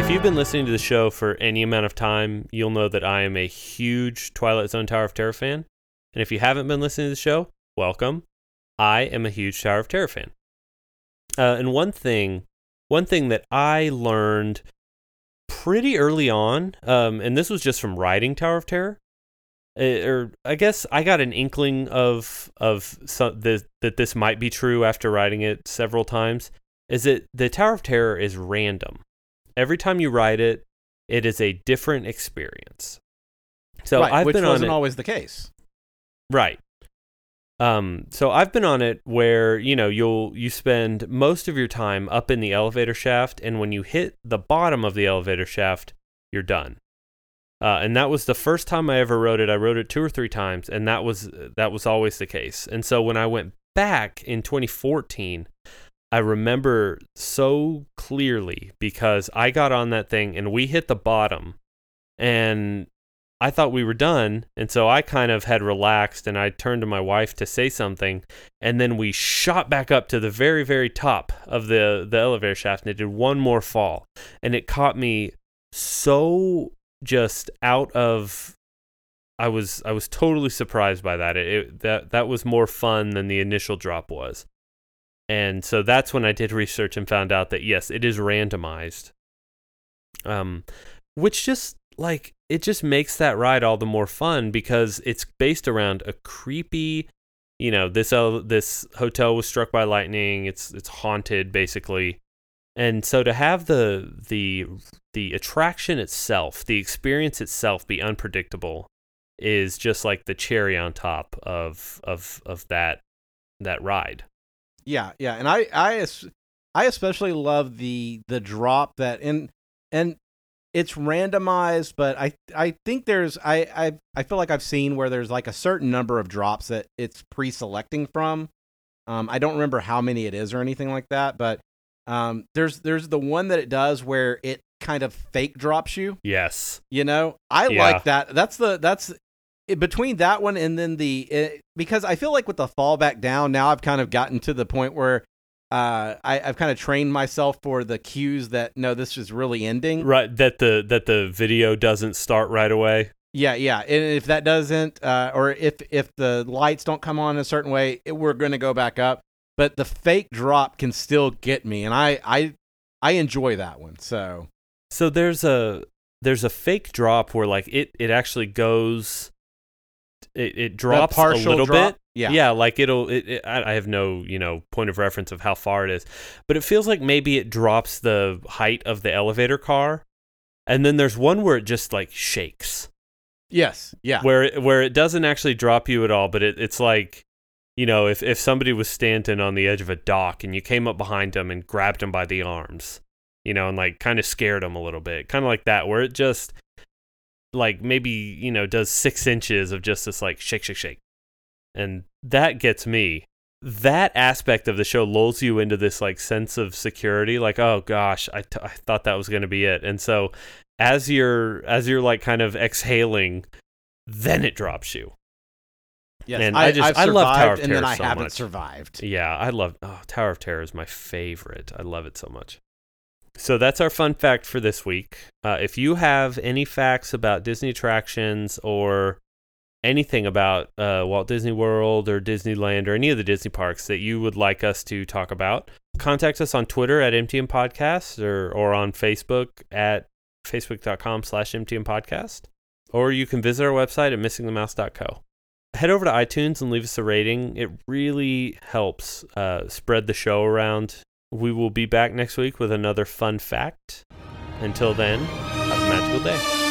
If you've been listening to the show for any amount of time, you'll know that I am a huge Twilight Zone Tower of Terror fan. And if you haven't been listening to the show, welcome. I am a huge Tower of Terror fan. And one thing that I learned pretty early on, and this was just from writing Tower of Terror, or I guess I got an inkling of that this might be true after writing it several times, is that the Tower of Terror is random. Every time you write it, it is a different experience. So right, I've which been on wasn't it, always the case. right. So I've been on it where, you spend most of your time up in the elevator shaft, and when you hit the bottom of the elevator shaft, you're done. And that was the first time I ever wrote it. I wrote it 2 or 3 times, and that was always the case. And so when I went back in 2014, I remember so clearly because I got on that thing and we hit the bottom, and I thought we were done, and so I kind of had relaxed, and I turned to my wife to say something, and then we shot back up to the very, very top of the elevator shaft, and it did one more fall, and it caught me so just out of. I was totally surprised by that. That was more fun than the initial drop was, and so that's when I did research and found out that yes, it is randomized, which just it just makes that ride all the more fun because it's based around a creepy, this hotel was struck by lightning. It's haunted basically, and so to have the attraction itself, the experience itself, be unpredictable is just like the cherry on top of that ride. Yeah, and I especially love the drop that and it's randomized, but I think there's I feel like I've seen where there's like a certain number of drops that it's pre-selecting from. I don't remember how many it is or anything like that, but there's the one that it does where it kind of fake drops you. Yes. I like that. That's between that one and then because I feel like with the fall back down, now I've kind of gotten to the point where I've kind of trained myself for the cues that no, this is really ending. Right, that the video doesn't start right away. Yeah, and if that doesn't, or if the lights don't come on a certain way, we're going to go back up. But the fake drop can still get me, and I enjoy that one. So there's a fake drop where it actually goes. It drops a little bit. Yeah, like I have no point of reference of how far it is, but it feels like maybe it drops the height of the elevator car, and then there's one where it just shakes. Yes, yeah. Where it doesn't actually drop you at all, but it's like, if somebody was standing on the edge of a dock and you came up behind them and grabbed them by the arms, and kind of scared them a little bit, kind of like that, where it just maybe does 6 inches of just this shake, and that gets me. That aspect of the show lulls you into this sense of security, oh gosh, I thought that was going to be it, and so as you're kind of exhaling, then it drops you. Yes, and I love Tower of Terror and then I so haven't much. survived. Yeah, I love Tower of Terror is my favorite. I love it so much. So that's our fun fact for this week. If you have any facts about Disney attractions or anything about Walt Disney World or Disneyland or any of the Disney parks that you would like us to talk about, contact us on Twitter at MTM Podcast or on Facebook at facebook.com/MTM Podcast. Or you can visit our website at missingthemouse.co. Head over to iTunes and leave us a rating. It really helps spread the show around. We will be back next week with another fun fact. Until then, have a magical day.